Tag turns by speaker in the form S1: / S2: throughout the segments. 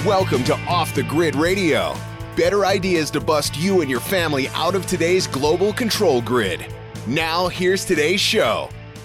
S1: Welcome to Off the Grid Radio. Better ideas to bust you and your family out of today's global control grid. Now, here's today's show.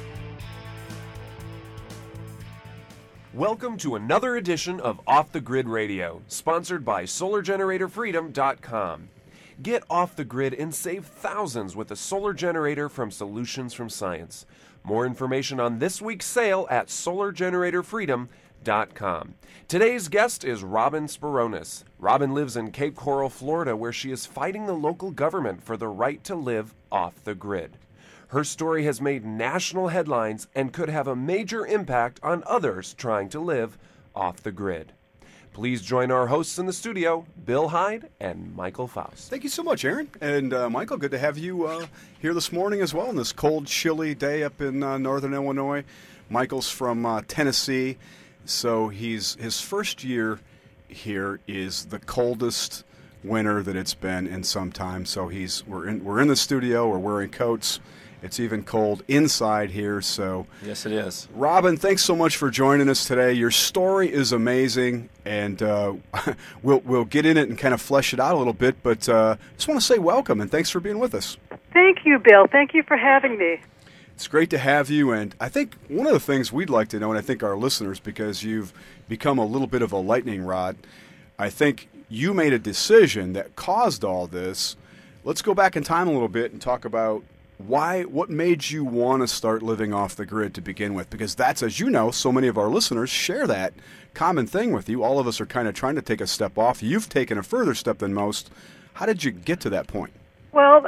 S2: Welcome to another edition of Off the Grid Radio, sponsored by SolarGeneratorFreedom.com. Get off the grid and save thousands with a solar generator from Solutions from Science. More information on this week's sale at SolarGeneratorFreedom.com. Today's guest is Robin Spironis. Robin lives in Cape Coral, Florida, where she is fighting the local government for the right to live off the grid. Her story has made national headlines and could have a major impact on others trying to live off the grid. Please join our hosts in the studio, Bill Hyde and Michael Faust.
S3: Thank you so much, Aaron. And Michael, good to have you here this morning as well on this cold, chilly day up in northern Illinois. Michael's from Tennessee. So his first year here is the coldest winter that it's been in some time. So we're in the studio. We're wearing coats. It's even cold inside here. So
S4: yes, it is.
S3: Robin, thanks so much for joining us today. Your story is amazing, and we'll get in it and kind of flesh it out a little bit. But just want to say welcome and thanks for being with us.
S5: Thank you, Bill. Thank you for having me.
S3: It's great to have you, and I think one of the things we'd like to know, and I think our listeners, because you've become a little bit of a lightning rod, I think you made a decision that caused all this. Let's go back in time a little bit and talk about what made you want to start living off the grid to begin with, because that's, as you know, so many of our listeners share that common thing with you. All of us are kind of trying to take a step off. You've taken a further step than most. How did you get to that point?
S5: Well,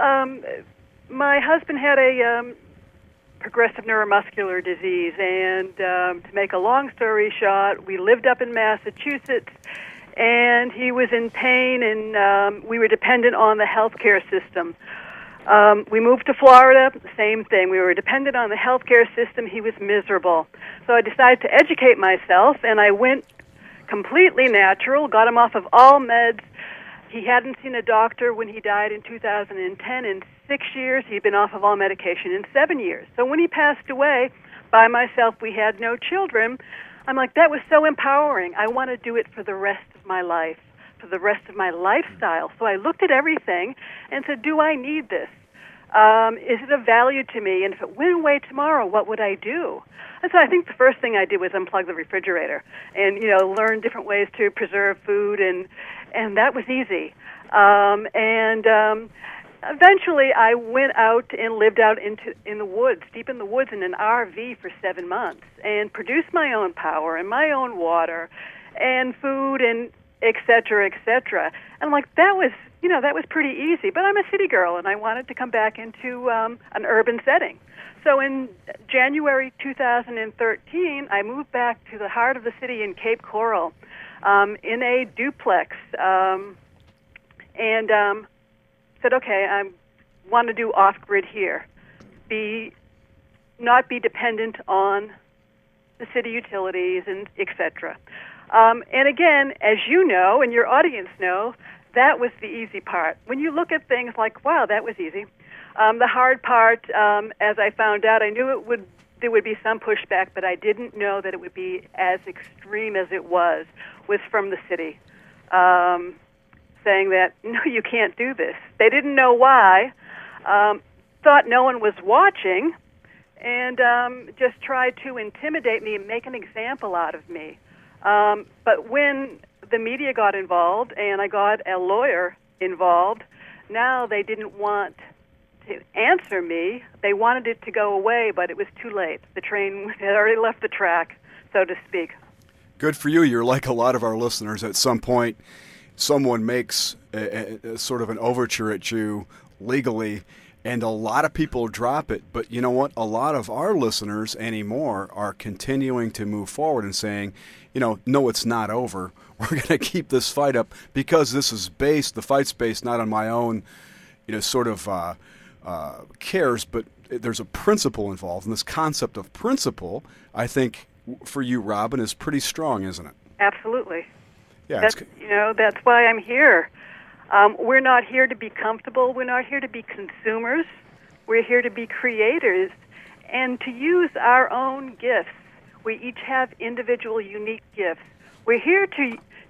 S5: my husband had a progressive neuromuscular disease, and to make a long story short, we lived up in Massachusetts, and he was in pain, and we were dependent on the healthcare system. We moved to Florida, same thing. We were dependent on the healthcare system. He was miserable. So I decided to educate myself, and I went completely natural, got him off of all meds. He hadn't seen a doctor when he died in 2010. In 6 years, he'd been off of all medication in 7 years. So when he passed away, by myself, we had no children. I'm like, that was so empowering. I want to do it for the rest of my life, for the rest of my lifestyle. So I looked at everything and said, do I need this? Is it of value to me? And if it went away tomorrow, what would I do? And so I think the first thing I did was unplug the refrigerator and, learn different ways to preserve food, and that was easy. Eventually I went out and lived out in the woods, deep in the woods in an RV for 7 months, and produced my own power and my own water and food and et cetera, et cetera. And that was pretty easy, but I'm a city girl, and I wanted to come back into an urban setting. So in January 2013, I moved back to the heart of the city in Cape Coral in a duplex, and said, okay, I want to do off-grid here, not be dependent on the city utilities and et cetera. And again, as you know and your audience know, that was the easy part. When you look at things like, wow, that was easy. The hard part, as I found out, I knew there would be some pushback, but I didn't know that it would be as extreme as it was from the city, saying that, no, you can't do this. They didn't know why, thought no one was watching, and just tried to intimidate me and make an example out of me. But when the media got involved and I got a lawyer involved, now they didn't want to answer me. They wanted it to go away, but it was too late. The train had already left the track, so to speak.
S3: Good for you. You're like a lot of our listeners. At some point, someone makes a sort of an overture at you legally, and a lot of people drop it. But you know what? A lot of our listeners anymore are continuing to move forward and saying, no, it's not over. We're going to keep this fight up because the fight's based not on my own, cares, but there's a principle involved. And this concept of principle, I think, for you, Robin, is pretty strong, isn't it?
S5: Absolutely.
S3: Yeah,
S5: that's why I'm here. We're not here to be comfortable. We're not here to be consumers. We're here to be creators and to use our own gifts. We each have individual, unique gifts. We're here to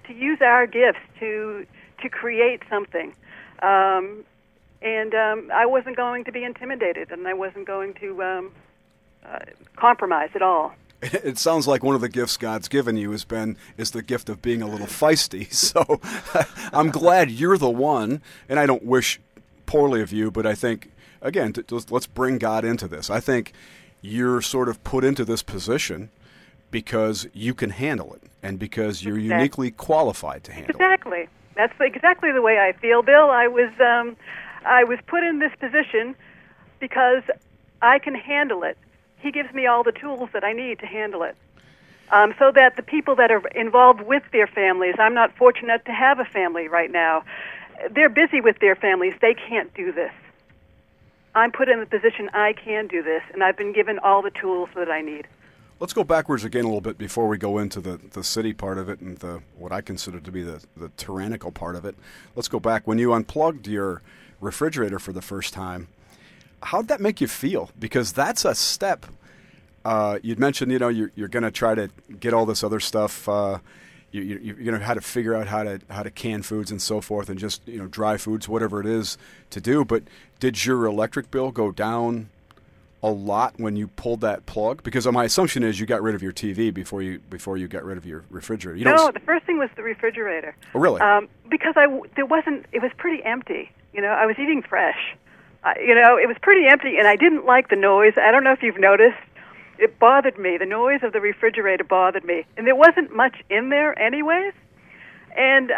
S5: to use our gifts to create something. And I wasn't going to be intimidated, and I wasn't going to compromise at all.
S3: It sounds like one of the gifts God's given you is the gift of being a little feisty. So I'm glad you're the one, and I don't wish poorly of you, but I think, again, let's bring God into this. I think you're sort of put into this position because you can handle it and because you're uniquely qualified to handle it.
S5: Exactly. That's exactly the way I feel, Bill. I was put in this position because I can handle it. He gives me all the tools that I need to handle it. So that the people that are involved with their families, I'm not fortunate to have a family right now. They're busy with their families. They can't do this. I'm put in the position I can do this, and I've been given all the tools that I need.
S3: Let's go backwards again a little bit before we go into the city part of it and what I consider to be the tyrannical part of it. Let's go back. When you unplugged your refrigerator for the first time, how'd that make you feel? Because that's a step. You'd mentioned, you're going to try to get all this other stuff. You're going to have to figure out how to can foods and so forth, and just dry foods, whatever it is to do. But did your electric bill go down a lot when you pulled that plug? Because my assumption is you got rid of your TV before you got rid of your refrigerator.
S5: No, the first thing was the refrigerator.
S3: Oh, really?
S5: Because it was pretty empty. I was eating fresh. It was pretty empty, and I didn't like the noise. I don't know if you've noticed. It bothered me. The noise of the refrigerator bothered me. And there wasn't much in there anyways. And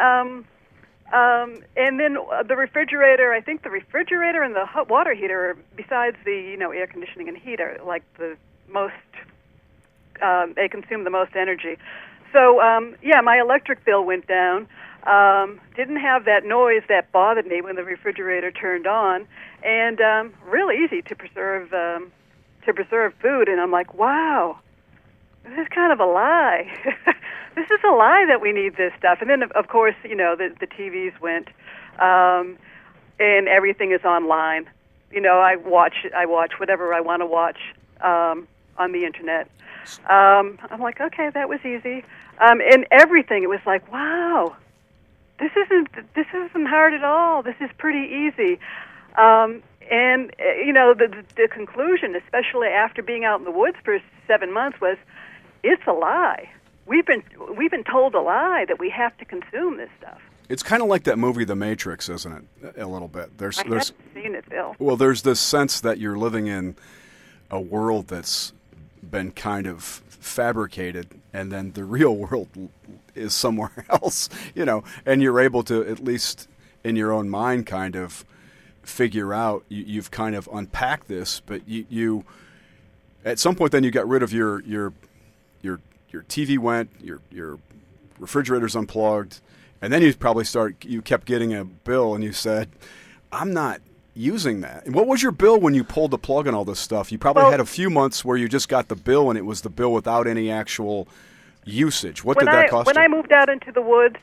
S5: then the refrigerator, I think the refrigerator and the hot water heater, besides the, air conditioning and heat, are like the most, they consume the most energy. So, my electric bill went down. Didn't have that noise that bothered me when the refrigerator turned on, and real easy to preserve food. And I'm like, wow, this is kind of a lie. This is a lie that we need this stuff. And then, of course, the TVs went, and everything is online. I watch whatever I want to watch on the internet. I'm like, okay, that was easy. And everything, it was like, wow. This isn't hard at all. This is pretty easy. The conclusion, especially after being out in the woods for 7 months, was it's a lie. We've been told a lie that we have to consume this stuff.
S3: It's kind of like that movie The Matrix, isn't it? A little bit.
S5: I haven't seen it, Bill.
S3: Well, there's this sense that you're living in a world that's been kind of fabricated, and then the real world is somewhere else, and you're able to, at least in your own mind, kind of figure out, you've kind of unpacked this, but you at some point then you got rid of your TV went, your refrigerator's unplugged, and then you kept getting a bill, and you said, I'm not using that. And what was your bill when you pulled the plug on all this stuff? You probably had a few months where you just got the bill, and it was the bill without any actual usage. What did that cost you?
S5: When I moved out into the woods,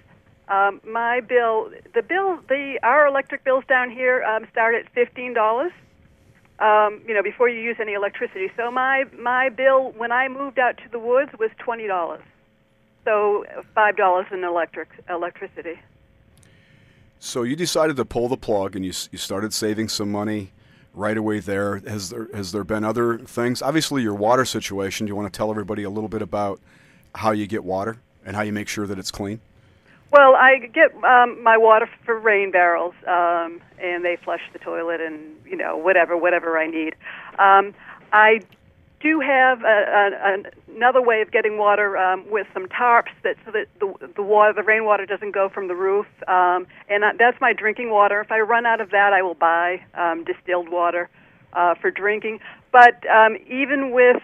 S5: our electric bills down here start at $15. Before you use any electricity. So my bill when I moved out to the woods was $20. So $5 in electricity.
S3: So you decided to pull the plug, and you started saving some money right away there. Has there been other things? Obviously, your water situation. Do you want to tell everybody a little bit about how you get water and how you make sure that it's clean?
S5: Well, I get my water for rain barrels, and they flush the toilet and, whatever I need. I do have another way of getting water with some tarps so that the rainwater doesn't go from the roof, and that's my drinking water. If I run out of that, I will buy distilled water for drinking. But even with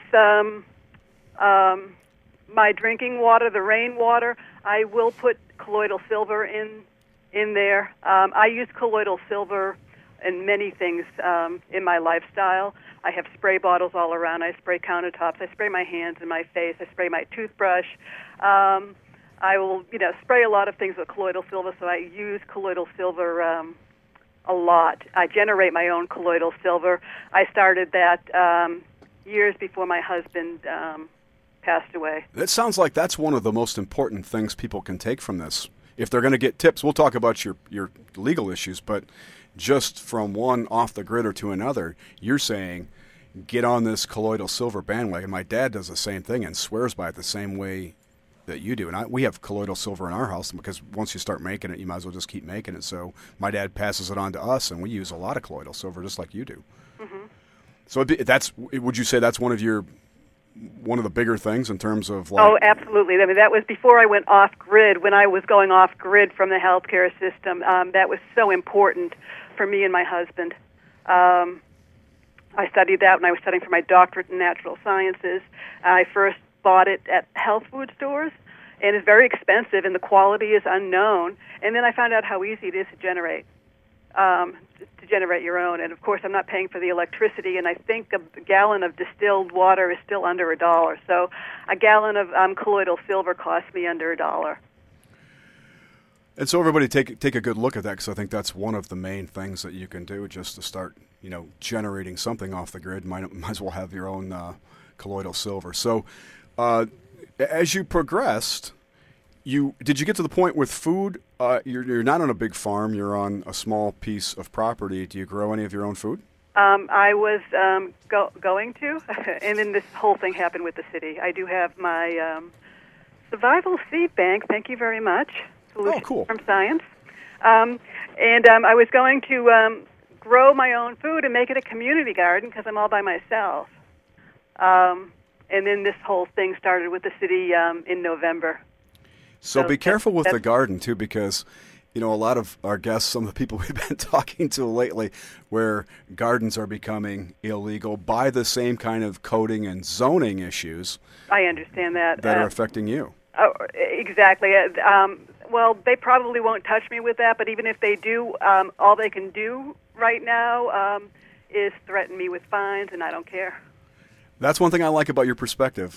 S5: my drinking water, the rainwater, I will put colloidal silver in there. I use colloidal silver in many things in my lifestyle. I have spray bottles all around. I spray countertops. I spray my hands and my face. I spray my toothbrush. I will, spray a lot of things with colloidal silver, so I use colloidal silver a lot. I generate my own colloidal silver. I started that years before my husband passed away.
S3: That sounds like that's one of the most important things people can take from this. If they're going to get tips, we'll talk about your legal issues, but just from one off the grid or to another, you're saying get on this colloidal silver bandwagon. My dad does the same thing and swears by it the same way that you do. And we have colloidal silver in our house because once you start making it, you might as well just keep making it. So my dad passes it on to us, and we use a lot of colloidal silver just like you do. Mm-hmm. So would you say that's one of the bigger things in terms of like...
S5: Oh, absolutely. I mean, that was before I went off-grid. When I was going off-grid from the healthcare system, that was so important for me and my husband. I studied that when I was studying for my doctorate in natural sciences. I first bought it at health food stores, and it's very expensive, and the quality is unknown. And then I found out how easy it is to generate your own. And, of course, I'm not paying for the electricity, and I think a gallon of distilled water is still under $1. So a gallon of colloidal silver costs me under $1.
S3: And so everybody take a good look at that, because I think that's one of the main things that you can do just to start, generating something off the grid. Might as well have your own colloidal silver. So as you progressed, did you get to the point with food? You're not on a big farm. You're on a small piece of property. Do you grow any of your own food?
S5: I was going to, and then this whole thing happened with the city. I do have my survival seed bank. Thank you very much.
S3: Oh, cool.
S5: From Science. And I was going to grow my own food and make it a community garden because I'm all by myself. And then this whole thing started with the city in November.
S3: So be careful with the garden, too, because, a lot of our guests, some of the people we've been talking to lately, where gardens are becoming illegal by the same kind of coding and zoning issues.
S5: I understand that.
S3: That are affecting you.
S5: Oh, exactly. Well, they probably won't touch me with that, but even if they do, all they can do right now is threaten me with fines, and I don't care.
S3: That's one thing I like about your perspective.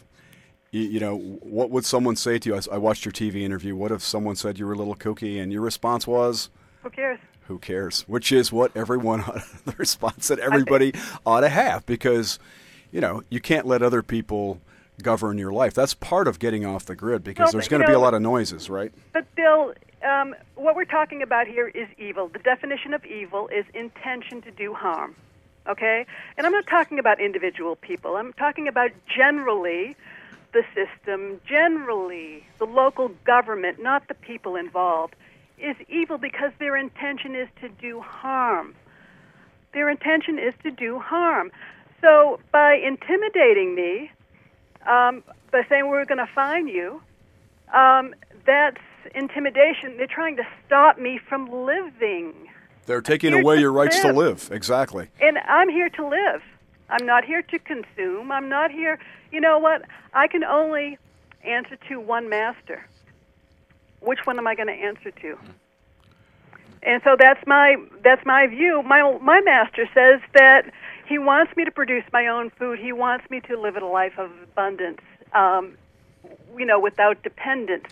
S3: What would someone say to you? I watched your TV interview. What if someone said you were a little kooky, and your response was?
S5: Who cares?
S3: Who cares? Which is what the response that everybody ought to have, because, you can't let other people govern your life. That's part of getting off the grid, because there's going to be a lot of noises, right?
S5: But Bill, what we're talking about here is evil. The definition of evil is intention to do harm, okay? And I'm not talking about individual people. I'm talking about generally the system, generally the local government, not the people involved, is evil because their intention is to do harm. Their intention is to do harm. So by intimidating me, by saying we're going to fine you, that's intimidation. They're trying to stop me from living.
S3: They're taking away your rights to live. Exactly.
S5: And I'm here to live. I'm not here to consume. I'm not here. You know what? I can only answer to one master. Which one am I going to answer to? And so that's my view. My master says that he wants me to produce my own food. He wants me to live a life of abundance, without dependence,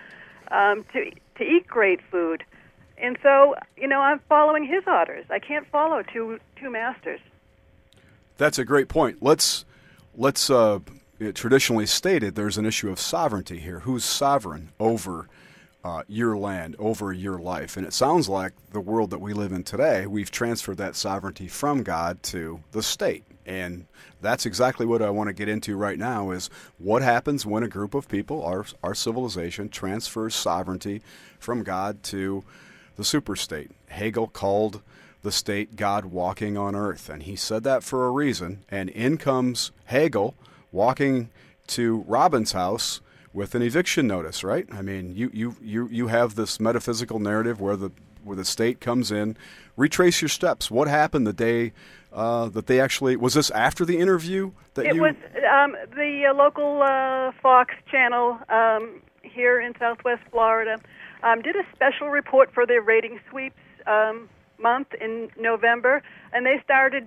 S5: to eat great food. And so, I'm following his orders. I can't follow two masters.
S3: That's a great point. Let's traditionally stated, there's an issue of sovereignty here. Who's sovereign over your land, over your life? And it sounds like the world that we live in today, we've transferred that sovereignty from God to the state. And that's exactly what I want to get into right now, is what happens when a group of people, our civilization, transfers sovereignty from God to the superstate. Hegel called the state God walking on earth, and he said that for a reason. And in comes Hegel walking to Robin's house with an eviction notice, right? I mean, you have this metaphysical narrative where the state comes in. Retrace your steps. What happened the day that they actually... Was this after the interview?
S5: It was the local Fox channel here in Southwest Florida did a special report for their rating sweeps month in November, and they started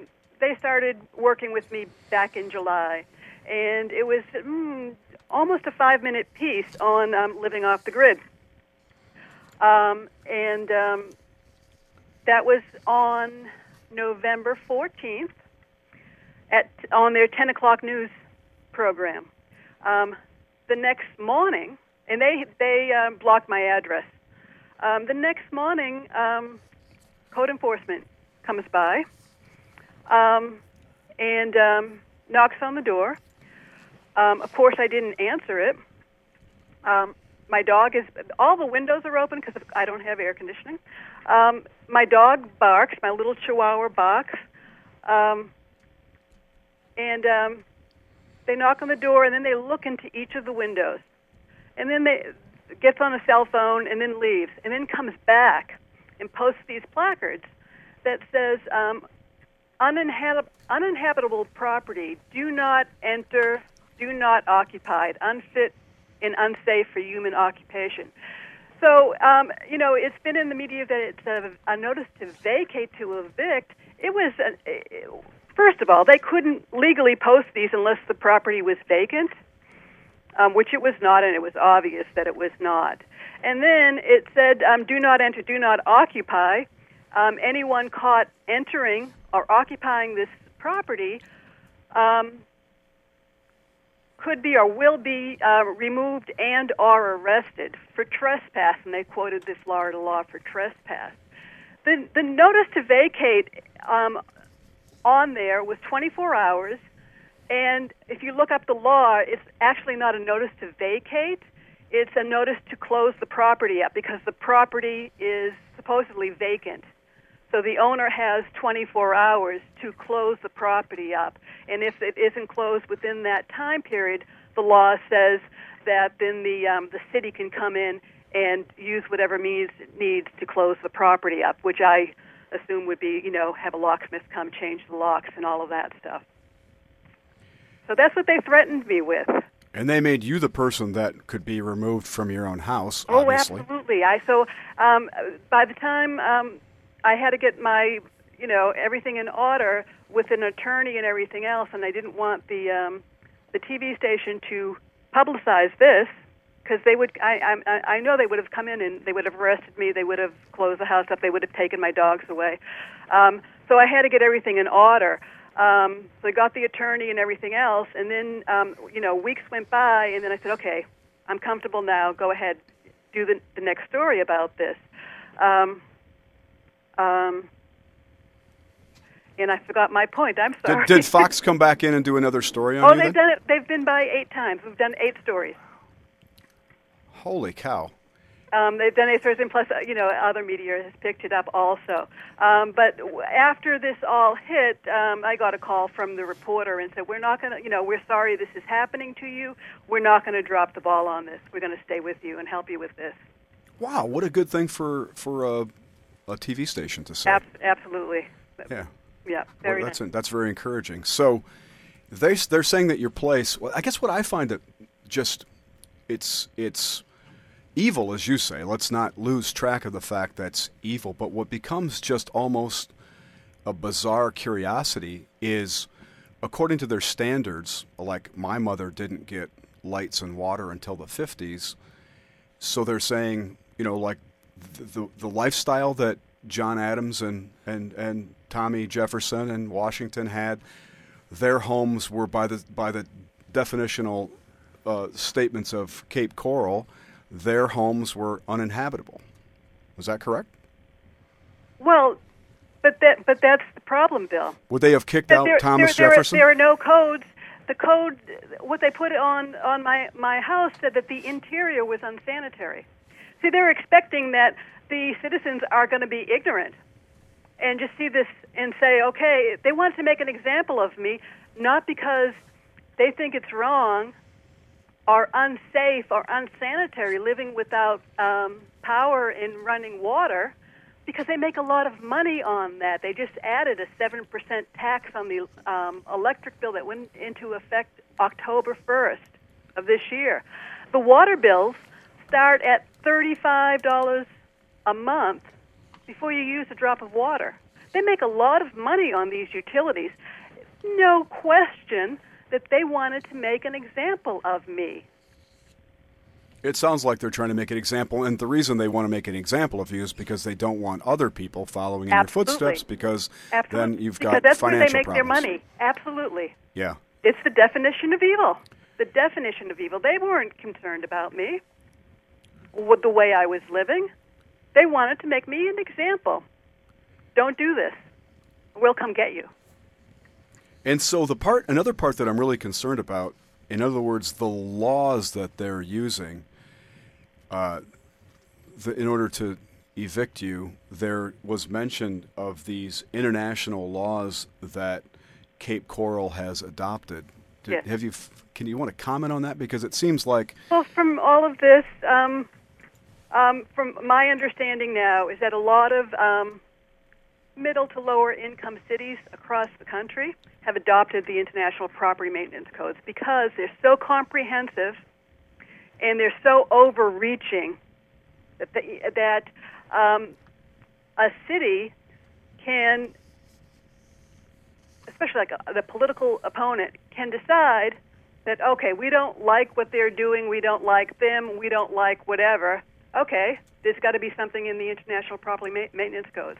S5: working with me back in July, and it was almost a 5-minute piece on living off the grid, and that was on November 14th on their 10 o'clock news program. The next morning, and they blocked my address. The next morning, code enforcement comes by and knocks on the door. Of course, I didn't answer it. My dog is, all the windows are open because I don't have air conditioning. My dog barks, my little Chihuahua barks. And they knock on the door, and then they look into each of the windows. And then they gets on a cell phone and then leaves, and then comes back and posts these placards that says, uninhabitable property, do not enter, do not occupy, unfit and unsafe for human occupation. So, it's been in the media that it's a notice to vacate, to evict. It was, first of all, they couldn't legally post these unless the property was vacant, which it was not, and it was obvious that it was not. And then it said, do not enter, do not occupy. Anyone caught entering or occupying this property could be or will be removed and or arrested for trespass, and they quoted the Florida law for trespass. The notice to vacate on there was 24 hours, and if you look up the law, it's actually not a notice to vacate. It's a notice to close the property up because the property is supposedly vacant. So the owner has 24 hours to close the property up. And if it isn't closed within that time period, the law says that then the city can come in and use whatever means it needs to close the property up, which I assume would be, have a locksmith come change the locks and all of that stuff. So that's what they threatened me with.
S3: And they made you the person that could be removed from your own house, obviously.
S5: Oh, absolutely. By the time I had to get my, everything in order with an attorney and everything else, and I didn't want the TV station to publicize this because they would. I know they would have come in and they would have arrested me. They would have closed the house up. They would have taken my dogs away. So I had to get everything in order. So I got the attorney and everything else, and then weeks went by, and then I said, okay, I'm comfortable now. Go ahead, do the next story about this. And I forgot my point. I'm sorry.
S3: Did Fox come back in and do another story on you?
S5: They've done it. They've been by 8 times. We've done 8 stories.
S3: Holy cow.
S5: They've done 8 stories, and plus, other media has picked it up also. But after this all hit, I got a call from the reporter and said, we're not going to, we're sorry this is happening to you. We're not going to drop the ball on this. We're going to stay with you and help you with this.
S3: Wow, what a good thing for a TV station to say.
S5: Absolutely.
S3: Yeah.
S5: Yeah,
S3: very nice. That's very encouraging. So they're saying that your place, well, I guess what I find that just it's evil, as you say. Let's not lose track of the fact that's evil. But what becomes just almost a bizarre curiosity is, according to their standards, like my mother didn't get lights and water until the 50s. So they're saying, like the lifestyle that John Adams and Tommy Jefferson and Washington had, their homes were by the definitional statements of Cape Coral, their homes were uninhabitable. Is that correct?
S5: Well, but that's the problem, Bill.
S3: Would they have kicked out Thomas Jefferson?
S5: There are no codes. The code, what they put on my house, said that the interior was unsanitary. See, they're expecting that the citizens are going to be ignorant and just see this and say, okay, they want to make an example of me, not because they think it's wrong or unsafe or unsanitary living without power and running water, because they make a lot of money on that. They just added a 7% tax on the electric bill that went into effect October 1st of this year. The water bills start at $35 a month before you use a drop of water. They make a lot of money on these utilities. No question that they wanted to make an example of me.
S3: It sounds like they're trying to make an example, and the reason they want to make an example of you is because they don't want other people following in your footsteps, because then you've got
S5: that's
S3: financial
S5: where they make
S3: problems.
S5: their money. Absolutely.
S3: Yeah.
S5: It's the definition of evil. the definition of evil. They weren't concerned about me, with the way I was living. They wanted to make me an example. Don't do this. We'll come get you.
S3: And so another part that I'm really concerned about, in other words, the laws that they're using in order to evict you, there was mention of these international laws that Cape Coral has adopted.
S5: Yes.
S3: Can you want to comment on that? Because it seems like...
S5: Well, from all of this, from my understanding now, is that a lot of middle to lower income cities across the country have adopted the International Property Maintenance Codes because they're so comprehensive and they're so overreaching that a city can, especially like the political opponent, can decide that, okay, we don't like what they're doing, we don't like them, we don't like whatever. Okay, there's got to be something in the International Property Maintenance Codes.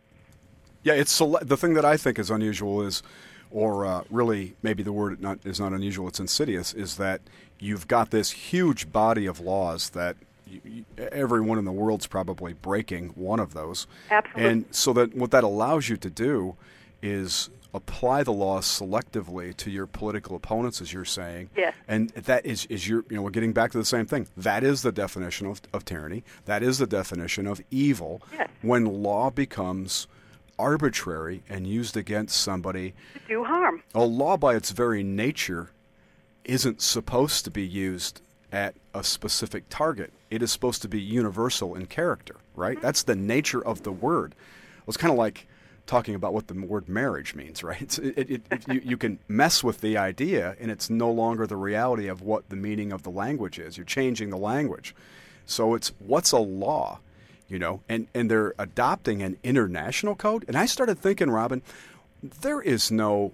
S3: Yeah, the thing that I think is unusual is, or really maybe the word is not unusual, it's insidious, is that you've got this huge body of laws that everyone in the world's probably breaking one of those.
S5: Absolutely.
S3: And so that what that allows you to do is apply the law selectively to your political opponents, as you're saying.
S5: Yes.
S3: And that is we're getting back to the same thing. That is the definition of tyranny. That is the definition of evil.
S5: Yes.
S3: When law becomes arbitrary and used against somebody.
S5: To do harm.
S3: A law by its very nature isn't supposed to be used at a specific target. It is supposed to be universal in character, right? Mm-hmm. That's the nature of the word. It's kind of like talking about what the word marriage means, right? You can mess with the idea, and it's no longer the reality of what the meaning of the language is. You're changing the language. So it's what's a law, and they're adopting an international code. And I started thinking, Robin, there is no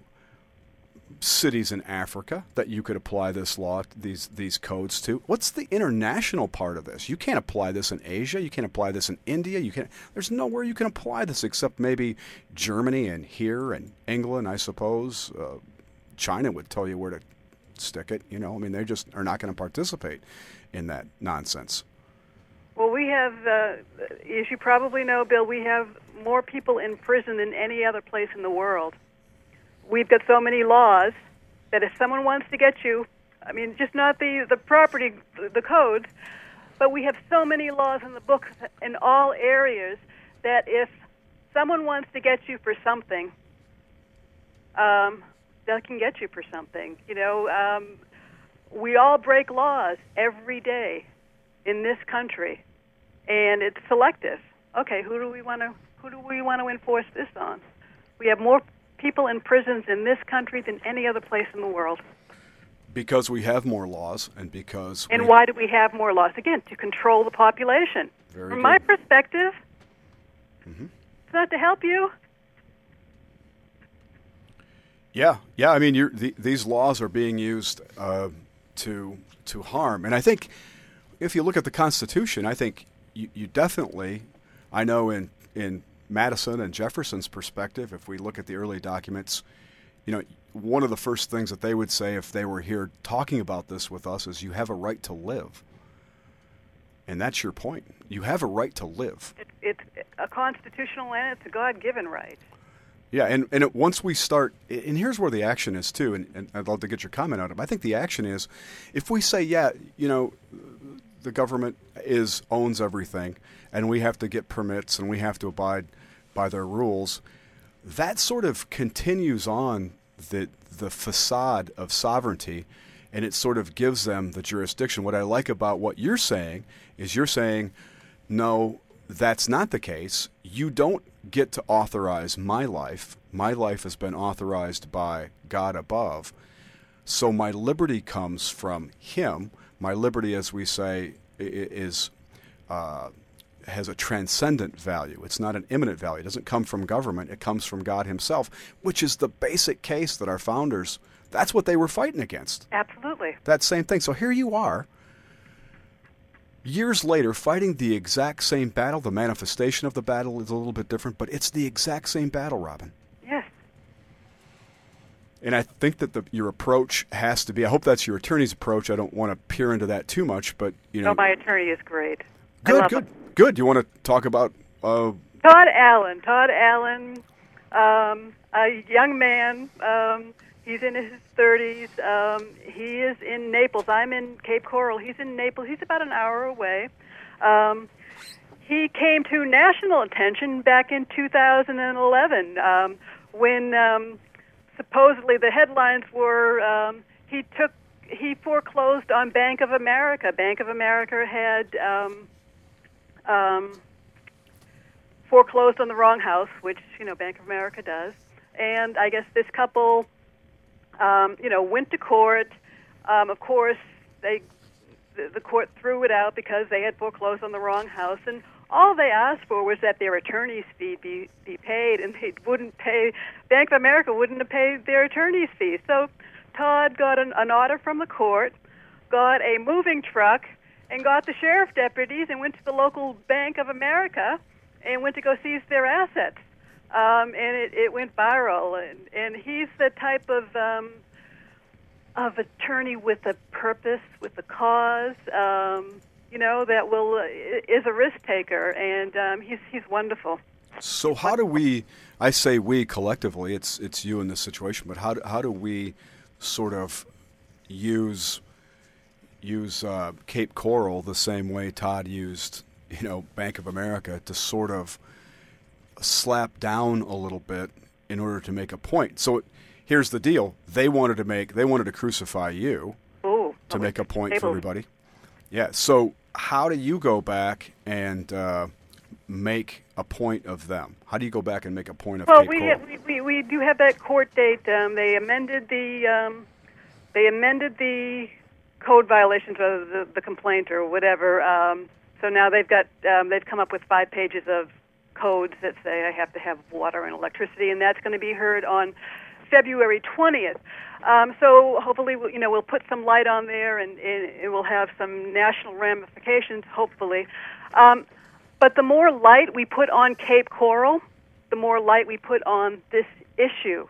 S3: cities in Africa that you could apply this law, these codes to. What's the international part of this? You can't apply this in Asia. You can't apply this in India. There's nowhere you can apply this except maybe Germany and here and England, I suppose. China would tell you where to stick it. They just are not going to participate in that nonsense.
S5: Well, we have, as you probably know, Bill, we have more people in prison than any other place in the world. We've got so many laws that if someone wants to get you, just not the property, the codes, but we have so many laws in the books in all areas that if someone wants to get you for something, they can get you for something. We all break laws every day in this country, and it's selective. Okay, who do we want to enforce this on? We have more people in prisons in this country than any other place in the world.
S3: Because we have more laws, and because...
S5: And why do we have more laws? Again, to control the population. From my perspective, it's not to help you.
S3: Yeah. These laws are being used to harm. And I think if you look at the Constitution, I think you definitely, I know in Madison and Jefferson's perspective, if we look at the early documents, one of the first things that they would say if they were here talking about this with us is you have a right to live. And that's your point. You have a right to live.
S5: It's a constitutional and it's a God-given right.
S3: Yeah, and once we start, and here's where the action is too, and I'd love to get your comment on it. I think the action is, if we say, the government owns everything, and we have to get permits, and we have to abide by their rules, that sort of continues on the facade of sovereignty, and it sort of gives them the jurisdiction. What I like about what you're saying is you're saying, no, that's not the case. You don't get to authorize my life. My life has been authorized by God above. So my liberty comes from Him. My liberty, as we say, has a transcendent value. It's not an immanent value. It doesn't come from government. It comes from God Himself, which is the basic case that our founders, that's what they were fighting against.
S5: Absolutely.
S3: That same thing. So here you are, years later, fighting the exact same battle. The manifestation of the battle is a little bit different, but it's the exact same battle, Robin.
S5: Yes.
S3: And I think that your approach has to be, I hope that's your attorney's approach. I don't want to peer into that too much, but,
S5: No, my attorney is great.
S3: Good. You want to talk about...
S5: Todd Allen. A young man. He's in his 30s. He is in Naples. I'm in Cape Coral. He's in Naples. He's about an hour away. He came to national attention back in 2011 when supposedly the headlines were he foreclosed on Bank of America. Bank of America had foreclosed on the wrong house, which Bank of America does. And I guess this couple, went to court. Of course, the court threw it out because they had foreclosed on the wrong house, and all they asked for was that their attorney's fee be paid, and they wouldn't pay. Bank of America wouldn't have paid their attorney's fee. So Todd got an order from the court, got a moving truck, and got the sheriff deputies and went to the local Bank of America and went to go seize their assets. And it went viral. And he's the type of attorney with a purpose, with a cause, that is a risk taker, and he's wonderful.
S3: So how do we? I say we collectively. It's you in this situation, but how do we sort of use Cape Coral the same way Todd used Bank of America to sort of slap down a little bit in order to make a point? So here's the deal: they wanted to crucify you to make a point for everybody. Yeah. So how do you go back and make a point of them? How do you go back and make a point of Cape Coral?
S5: We do have that court date. They amended the code violations of the complaint or whatever. So now they've come up with 5 pages of codes that say I have to have water and electricity, and that's going to be heard on February 20th. So hopefully, we'll put some light on there, and it will have some national ramifications, hopefully. But the more light we put on Cape Coral, the more light we put on this issue.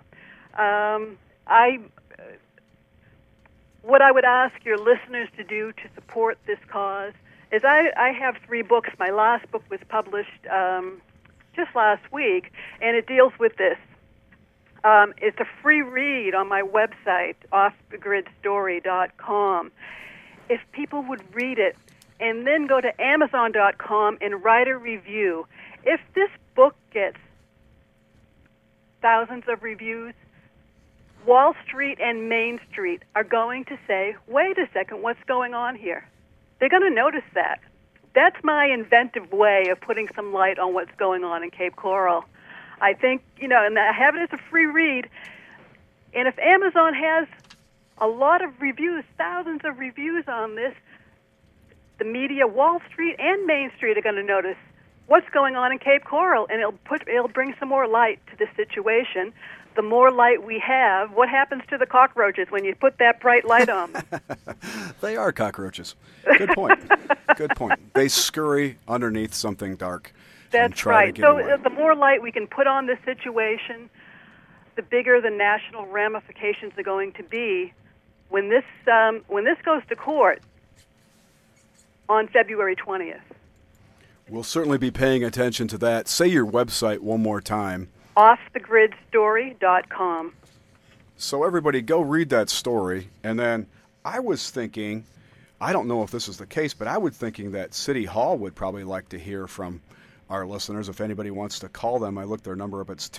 S5: What I would ask your listeners to do to support this cause is I have 3 books. My last book was published just last week, and it deals with this. It's a free read on my website, offthegridstory.com. If people would read it and then go to Amazon.com and write a review, if this book gets thousands of reviews, Wall Street and Main Street are going to say, wait a second, what's going on here? They're going to notice that. That's my inventive way of putting some light on what's going on in Cape Coral. I think, and I have it as a free read. And if Amazon has a lot of reviews, thousands of reviews on this, the media, Wall Street and Main Street, are going to notice what's going on in Cape Coral, and it'll bring some more light to the situation. The more light we have, what happens to the cockroaches when you put that bright light on them?
S3: They are cockroaches. Good point. Good point. They scurry underneath something dark.
S5: That's right. So the more light we can put on the situation, the bigger the national ramifications are going to be when this goes to court on February 20th.
S3: We'll certainly be paying attention to that. Say your website one more time.
S5: offthegridstory.com.
S3: So everybody go read that story. And then I was thinking, I don't know if this is the case, but I was thinking that City Hall would probably like to hear from our listeners. If anybody wants to call them, I looked their number up. It's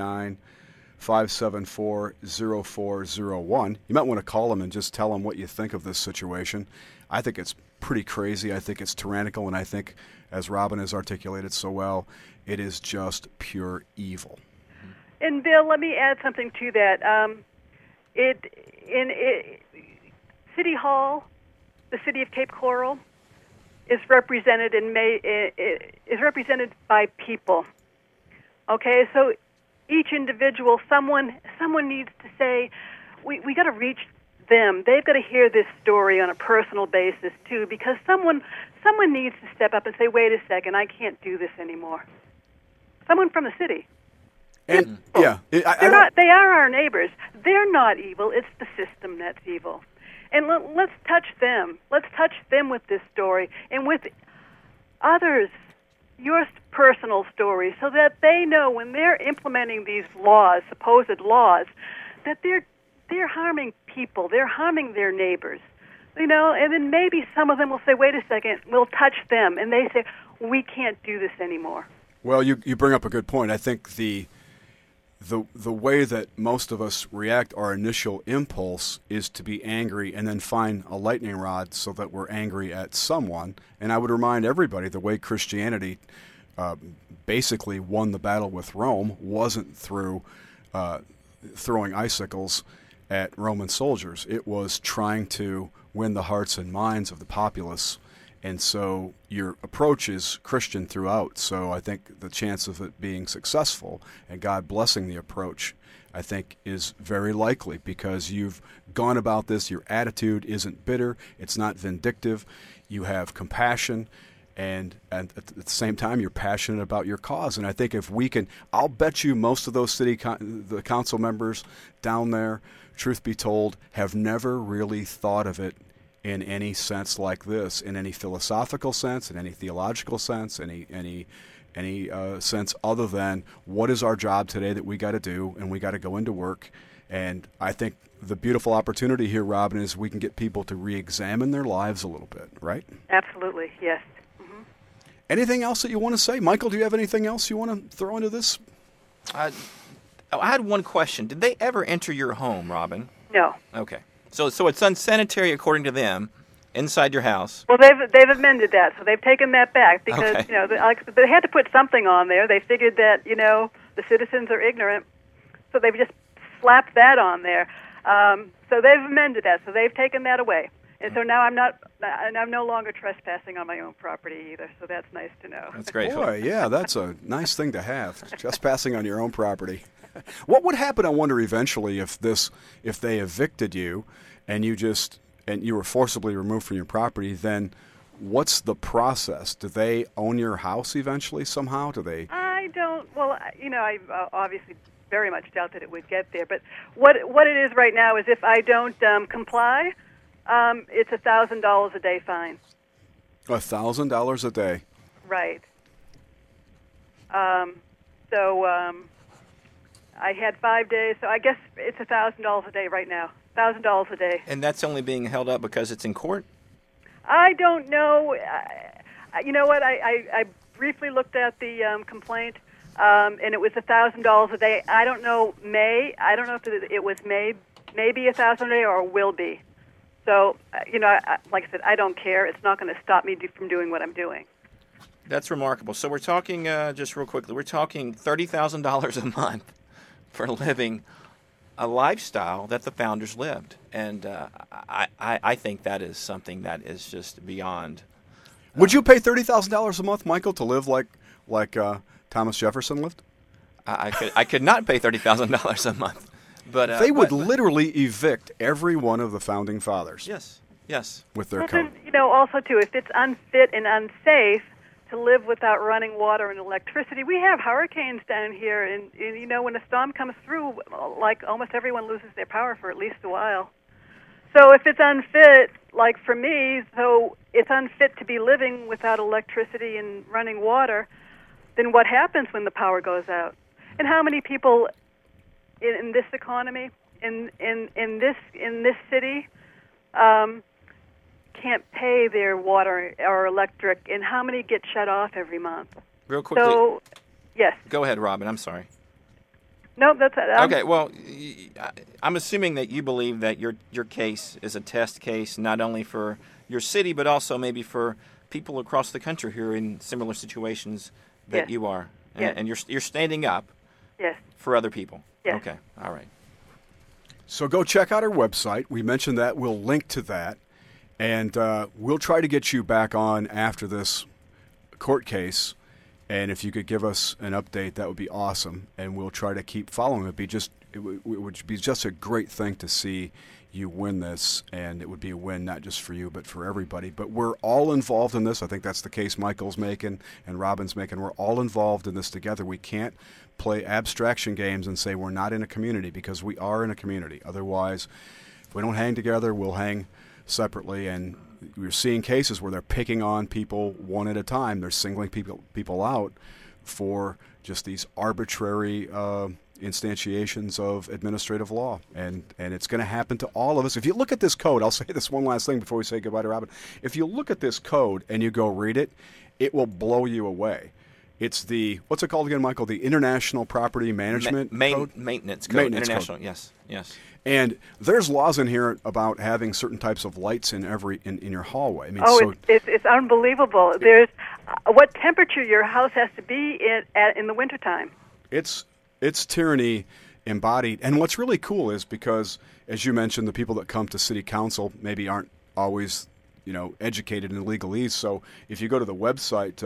S3: 239-574-0401. You might want to call them and just tell them what you think of this situation. I think it's pretty crazy. I think it's tyrannical, and I think, as Robin has articulated so well, it is just pure evil.
S5: And Bill, let me add something to that. City Hall, the city of Cape Coral, is represented by people. Okay, so each individual, someone needs to say, we got to reach them. They've got to hear this story on a personal basis too, because someone needs to step up and say, wait a second, I can't do this anymore. Someone from the city.
S3: And yeah,
S5: They are our neighbors. They're not evil. It's the system that's evil. And let's touch them. Let's touch them with this story and with others, your personal stories, so that they know when they're implementing these laws, supposed laws, that they're harming people. They're harming their neighbors. And then maybe some of them will say, wait a second, we'll touch them. And they say, we can't do this anymore.
S3: Well, you bring up a good point. I think the way that most of us react, our initial impulse is to be angry and then find a lightning rod so that we're angry at someone. And I would remind everybody the way Christianity basically won the battle with Rome wasn't through throwing icicles at Roman soldiers. It was trying to win the hearts and minds of the populace. And so your approach is Christian throughout. So I think the chance of it being successful and God blessing the approach, I think, is very likely because you've gone about this. Your attitude isn't bitter. It's not vindictive. You have compassion. And at the same time, you're passionate about your cause. And I think if we can, I'll bet you most of those the council members down there, truth be told, have never really thought of it in any sense like this, in any philosophical sense, in any theological sense, any sense other than what is our job today that we got to do, and we got to go into work. And I think the beautiful opportunity here, Robin, is we can get people to re-examine their lives a little bit, right?
S5: Absolutely, yes. Mm-hmm.
S3: Anything else that you want to say? Michael, do you have anything else you want to throw into this?
S4: I had one question. Did they ever enter your home, Robin?
S5: No.
S4: Okay. So it's unsanitary according to them inside your house.
S5: Well, they've amended that, so they've taken that back because they had to put something on there. They figured that the citizens are ignorant, so they've just slapped that on there. So they've amended that, so they've taken that away, and so now I'm no longer trespassing on my own property either. So that's nice to know.
S4: That's great.
S3: Boy, yeah, that's a nice thing to have. Trespassing on your own property. What would happen, I wonder, eventually if they evicted you and you were forcibly removed from your property? Then what's the process? Do they own your house eventually somehow? Do they?
S5: I don't. Well, I obviously very much doubt that it would get there. But what it is right now is if I don't comply, it's $1,000 a day fine.
S3: $1,000 a day.
S5: Right. I had 5 days, so I guess it's $1,000 a day right now. $1,000 a day.
S4: And that's only being held up because it's in court?
S5: I don't know. You know what? I briefly looked at the complaint, and it was $1,000 a day. I don't know. I don't know if it was maybe $1,000 a day or will be. So, like I said, I don't care. It's not going to stop me from doing what I'm doing.
S4: That's remarkable. So we're talking, just real quickly, we're talking $30,000 a month for living a lifestyle that the founders lived. And I think that is something that is just beyond.
S3: Would you pay $30,000 a month, Michael, to live like Thomas Jefferson lived?
S4: I could not pay $30,000 a month. But
S3: they would literally evict every one of the founding fathers.
S4: Yes.
S3: With their code.
S5: Also, too, if it's unfit and unsafe to live without running water and electricity. We have hurricanes down here, and when a storm comes through, like almost everyone loses their power for at least a while. So if it's unfit, like for me, so it's unfit to be living without electricity and running water, then what happens when the power goes out? And how many people in this economy, in this city, can't pay their water or electric, and how many get shut off every month?
S4: Real quickly.
S5: So, yes.
S4: Go ahead, Robin. I'm sorry.
S5: No, that's it.
S4: Okay, well, I'm assuming that you believe that your case is a test case, not only for your city, but also maybe for people across the country who are in similar situations that you are. And you're standing up for other people.
S5: Yes.
S4: Okay, all right.
S3: So go check out our website. We mentioned that. We'll link to that. And we'll try to get you back on after this court case. And if you could give us an update, that would be awesome. And we'll try to keep following. It would be just a great thing to see you win this, and it would be a win not just for you but for everybody. But we're all involved in this. I think that's the case Michael's making and Robin's making. We're all involved in this together. We can't play abstraction games and say we're not in a community, because we are in a community. Otherwise, if we don't hang together, we'll hang separately. And we're seeing cases where they're picking on people one at a time. They're singling people out for just these arbitrary instantiations of administrative law, and it's going to happen to all of us. If you look at this code, I'll say this one last thing before we say goodbye to Robin. If you look at this code and you go read it, it will blow you away. It's the, what's it called again, Michael? The International Property Management Code?
S4: Maintenance Code.
S3: Maintenance
S4: International,
S3: code.
S4: yes.
S3: And there's laws in here about having certain types of lights in your hallway. I mean,
S5: it's unbelievable. There's what temperature your house has to be in the wintertime.
S3: It's tyranny embodied. And what's really cool is, because, as you mentioned, the people that come to city council maybe aren't always, educated in legalese. So if you go to the website,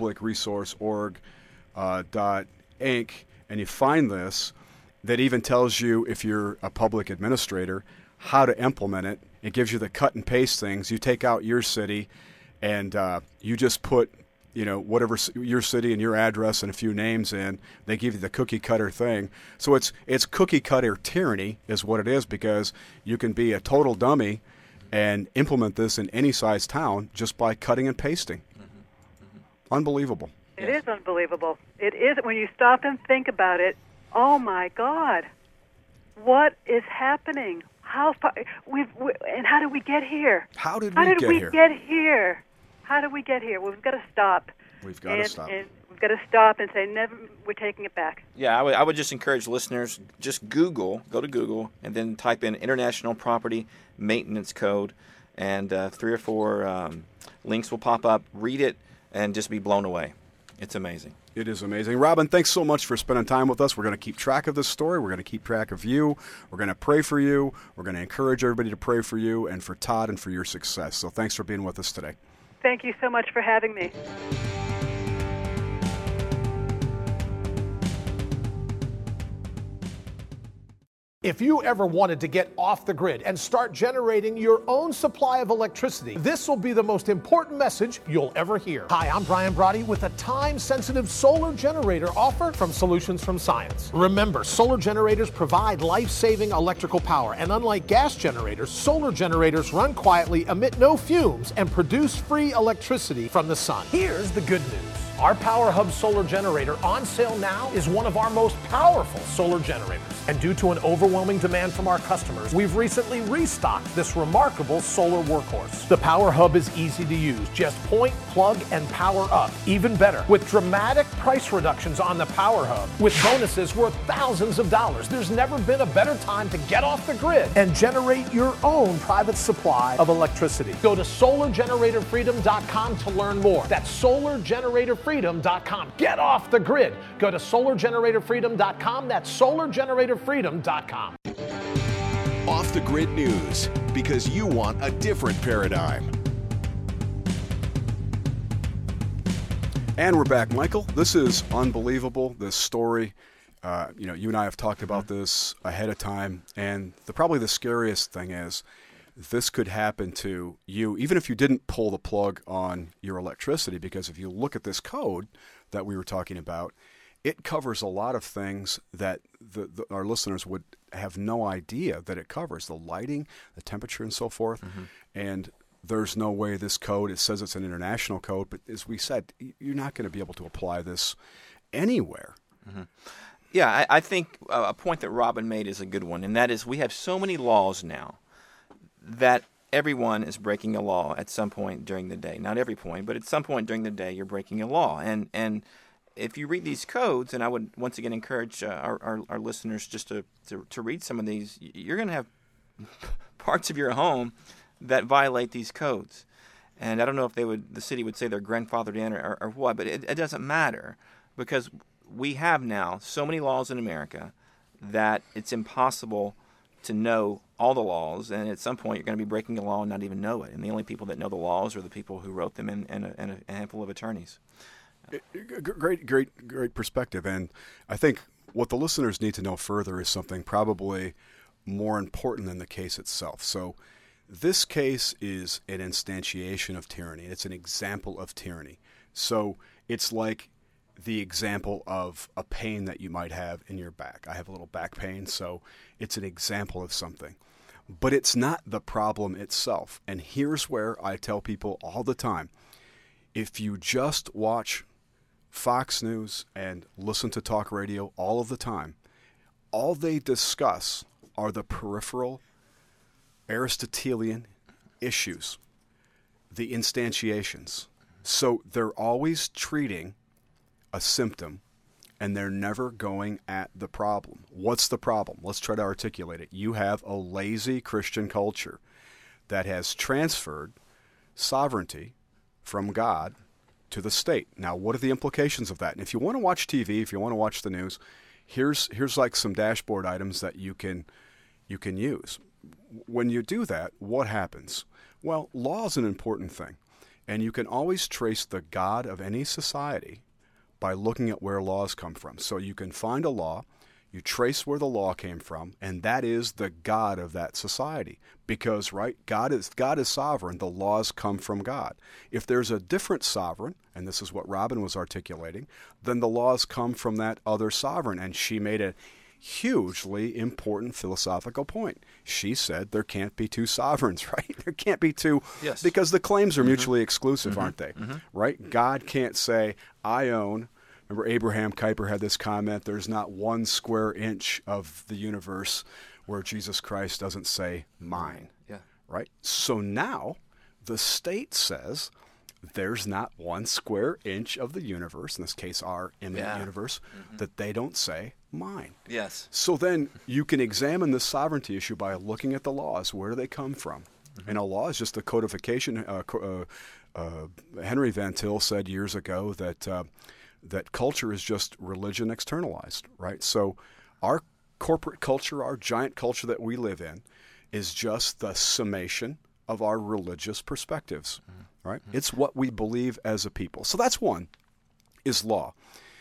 S3: publicresource.org.inc, and you find this, that even tells you, if you're a public administrator, how to implement it. It gives you the cut and paste things. You take out your city, and you just put whatever your city and your address and a few names in. They give you the cookie cutter thing. So it's cookie cutter tyranny is what it is, because you can be a total dummy and implement this in any size town just by cutting and pasting. Unbelievable.
S5: It is unbelievable. It is, when you stop and think about it. Oh my God, what is happening? How far and how did we get here?
S3: How did we get here?
S5: How did we get here? Well, we've got to stop.
S3: We've got to stop.
S5: And we've got to stop and say, never. We're taking it back.
S4: Yeah, I would just encourage listeners, just go to Google, and then type in International Property Maintenance Code, and 3 or 4 links will pop up. Read it and just be blown away. It's amazing.
S3: It is amazing. Robin, thanks so much for spending time with us. We're going to keep track of this story. We're going to keep track of you. We're going to pray for you. We're going to encourage everybody to pray for you and for Todd and for your success. So thanks for being with us today.
S5: Thank you so much for having me.
S6: If you ever wanted to get off the grid and start generating your own supply of electricity, this will be the most important message you'll ever hear. Hi, I'm Brian Brody with a time-sensitive solar generator offer from Solutions from Science. Remember, solar generators provide life-saving electrical power, and unlike gas generators, solar generators run quietly, emit no fumes, and produce free electricity from the sun. Here's the good news. Our Power Hub solar generator on sale now is one of our most powerful solar generators. And due to an overwhelming demand from our customers, we've recently restocked this remarkable solar workhorse. The Power Hub is easy to use. Just point, plug, and power up. Even better, with dramatic price reductions on the Power Hub, with bonuses worth thousands of dollars. There's never been a better time to get off the grid and generate your own private supply of electricity. Go to solargeneratorfreedom.com to learn more. That's solargeneratorfreedom.com. Get off the grid. Go to solargeneratorfreedom.com. That's solargeneratorfreedom.com.
S1: Off the Grid News, because you want a different paradigm.
S3: And we're back, Michael. This is unbelievable, this story. You and I have talked about this ahead of time, and probably the scariest thing is this could happen to you, even if you didn't pull the plug on your electricity, because if you look at this code that we were talking about, it covers a lot of things that our listeners would have no idea that it covers: the lighting, the temperature, and so forth. And there's no way this code, it says it's an international code, but as we said, you're not going to be able to apply this anywhere.
S4: Yeah, I think a point that Robin made is a good one, and that is we have so many laws now that everyone is breaking a law at some point during the day. Not every point, but at some point during the day, you're breaking a law. And if you read these codes, and I would once again encourage our listeners just to read some of these, you're going to have parts of your home that violate these codes. And I don't know if the city would say they're grandfathered in or what, but it doesn't matter, because we have now so many laws in America that it's impossible to know all the laws, and at some point you're going to be breaking the law and not even know it. And the only people that know the laws are the people who wrote them and a handful of attorneys.
S3: Great perspective. And I think what the listeners need to know further is something probably more important than the case itself. So this case is an instantiation of tyranny. It's an example of tyranny. So it's like the example of a pain that you might have in your back. I have a little back pain, so it's an example of something. But it's not the problem itself. And here's where I tell people all the time, if you just watch Fox News and listen to talk radio all of the time, all they discuss are the peripheral Aristotelian issues, the instantiations. So they're always treating a symptom, and they're never going at the problem. What's the problem? Let's try to articulate it. You have a lazy Christian culture that has transferred sovereignty from God to the state. Now, what are the implications of that? And if you want to watch TV, if you want to watch the news, here's like some dashboard items that you can use. When you do that, what happens? Well, law is an important thing, and you can always trace the God of any society by looking at where laws come from. So you can find a law, you trace where the law came from, and that is the God of that society. Because, right, God is sovereign, the laws come from God. If there's a different sovereign, and this is what Robin was articulating, then the laws come from that other sovereign. And she made a hugely important philosophical point. She said there can't be two sovereigns, right? There can't be two,
S4: yes,
S3: because the claims are mutually exclusive, aren't they? Right? God can't say, I own. Remember, Abraham Kuyper had this comment, there's not 1 square inch of the universe where Jesus Christ doesn't say mine.
S4: Yeah.
S3: Right? So now the state says there's not 1 square inch of the universe, in this case our immanent universe, that they don't say mine.
S4: Yes.
S3: So then you can examine the sovereignty issue by looking at the laws. Where do they come from? And a law is just a codification. Henry Van Til said years ago that culture is just religion externalized, right? So our corporate culture, our giant culture that we live in, is just the summation of our religious perspectives, right? It's what we believe as a people. So that's one, is law.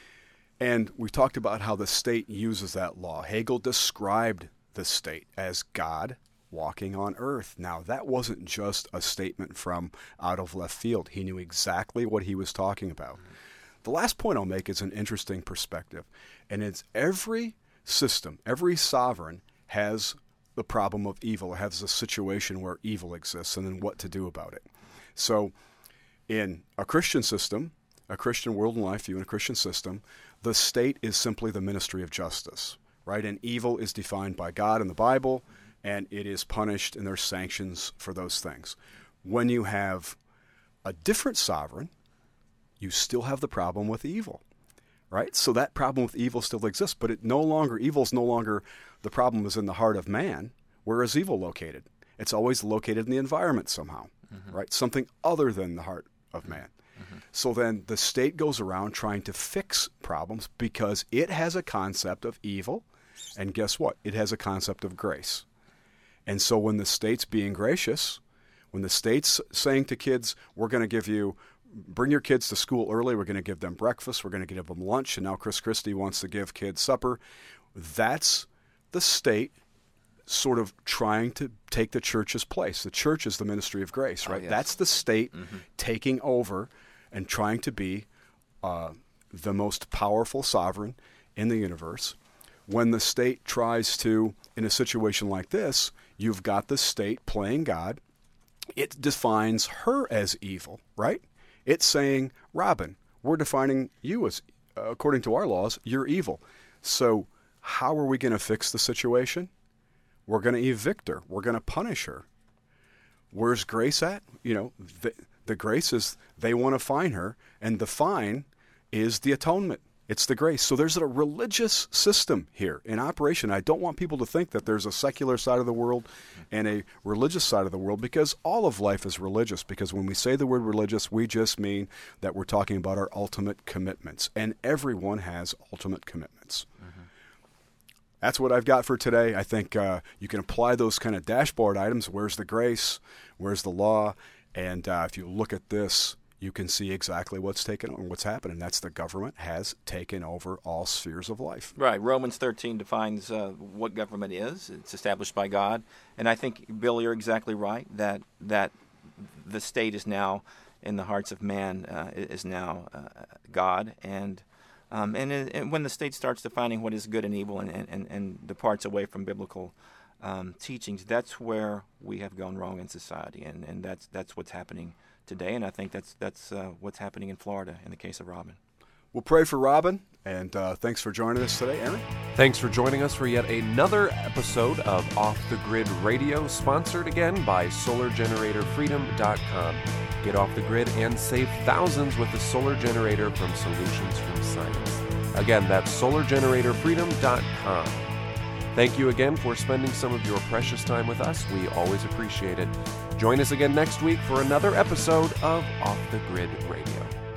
S3: And we talked about how the state uses that law. Hegel described the state as God walking on earth. Now, that wasn't just a statement from out of left field. He knew exactly what he was talking about. The last point I'll make is an interesting perspective, and it's every system, every sovereign has the problem of evil, has a situation where evil exists, and then what to do about it. So in a Christian system, a Christian world and life view in a Christian system, the state is simply the ministry of justice, right? And evil is defined by God in the Bible, and it is punished, and there's sanctions for those things. When you have a different sovereign, you still have the problem with evil, right? So that problem with evil still exists, but evil's no longer the problem is in the heart of man. Where is evil located? It's always located in the environment somehow, right? Something other than the heart of man. So then the state goes around trying to fix problems because it has a concept of evil, and guess what? It has a concept of grace. And so when the state's being gracious, when the state's saying to kids, we're going to bring your kids to school early, we're going to give them breakfast, we're going to give them lunch, and now Chris Christie wants to give kids supper, that's the state sort of trying to take the church's place. The church is the ministry of grace, right?
S4: Yes.
S3: That's the state taking over and trying to be the most powerful sovereign in the universe. When the state tries to, in a situation like this, you've got the state playing God. It defines her as evil, right? It's saying, Robin, we're defining you as, according to our laws, you're evil. So how are we going to fix the situation? We're going to evict her. We're going to punish her. Where's grace at? The grace is they want to fine her, and the fine is the atonement. It's the grace. So there's a religious system here in operation. I don't want people to think that there's a secular side of the world and a religious side of the world, because all of life is religious. Because when we say the word religious, we just mean that we're talking about our ultimate commitments. And everyone has ultimate commitments. That's what I've got for today. I think you can apply those kind of dashboard items. Where's the grace? Where's the law? And if you look at this, you can see exactly what's happening. That's the government has taken over all spheres of life.
S4: Right. Romans 13 defines what government is. It's established by God. And I think, Bill, you're exactly right that the state is now in the hearts of man, is now God. And when the state starts defining what is good and evil and departs away from biblical teachings, that's where we have gone wrong in society. And that's what's happening today, and I think that's what's happening in Florida in the case of Robin.
S3: We'll pray for Robin, and thanks for joining us today, Aaron.
S2: Thanks for joining us for yet another episode of Off the Grid Radio, sponsored again by SolarGeneratorFreedom.com. Get off the grid and save thousands with the solar generator from Solutions from Science. Again, that's SolarGeneratorFreedom.com. Thank you again for spending some of your precious time with us. We always appreciate it. Join us again next week for another episode of Off the Grid Radio.